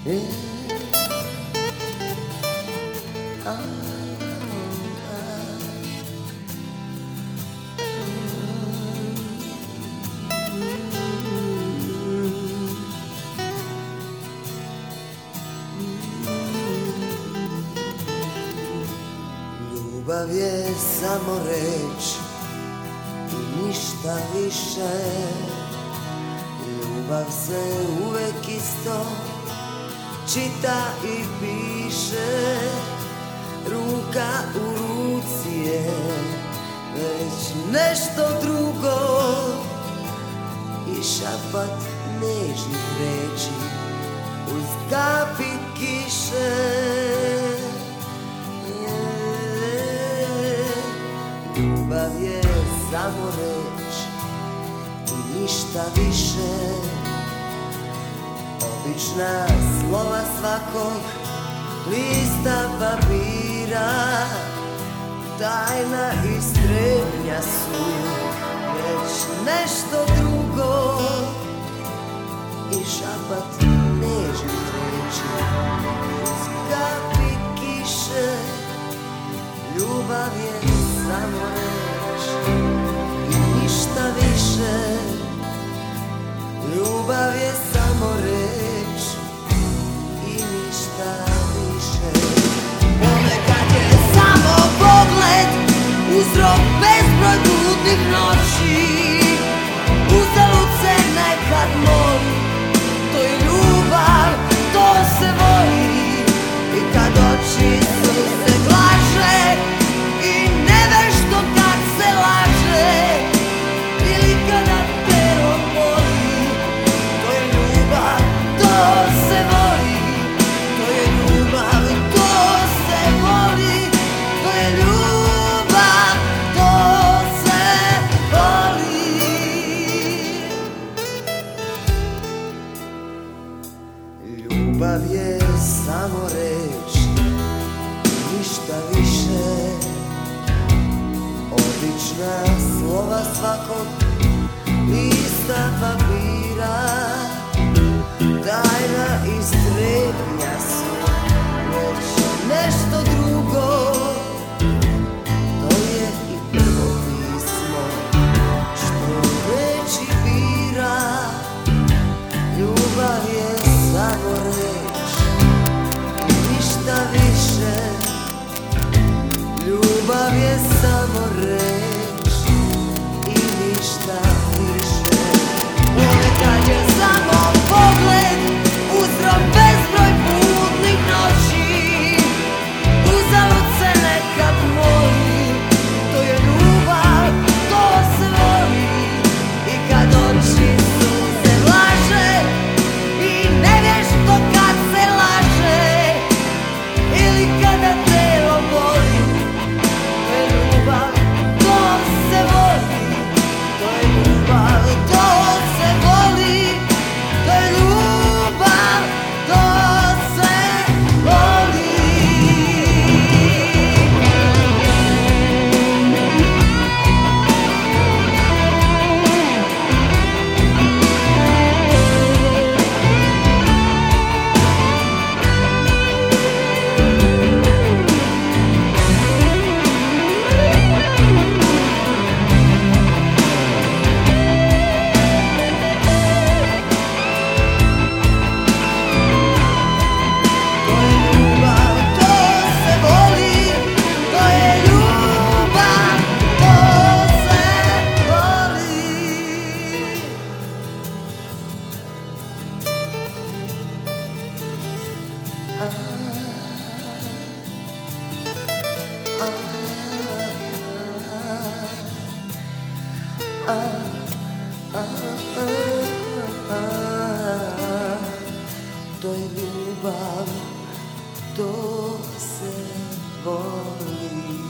Ljubav je samo reč i ništa više. Ljubav se uvek isto čita i piše. Ruka u ruci je već nešto drugo i šapat nežnih reči uz kapi kiše. Ljubav je samo reč i ništa više. Obična slova svakog lista papira, tajna i strepnja su već nešto drugo i šapat nežnih reči uz kapi kiše. Ljubav je samo reč i ništa više. Ljubav je samo reč i ništa više. Ponekad je samo pogled uzrok bezbroj bludnih noći. Uzalud se nekad moli, to je ljubav, to se voli. I kad oči su se glaže i nevešto kad se laže, ili kada telo boli, to je ljubav, to se voli. To je ljubav, to se voli. To je ljubav, to se voli. Ljubav je samo reč, ništa više. Obična slova svakog lista papira, tajna i strepnja su već nešto drugo. To je i prvo pismo što reči bira. Ljubav je samo reč i ništa više. Ljubav je samo reč i ništa više. Ponekad je samo pogled uzrok bezbroj bludnih noći. Uzalud se nekad moli, to je ljubav, to se voli. I kad oči suze vlaže i nevješto kad se laže, ili kada telo boli, to je ljubav, to se voli. To je ljubav, to se voli. To je ljubav, to se voli. To je ljubav, to se voli.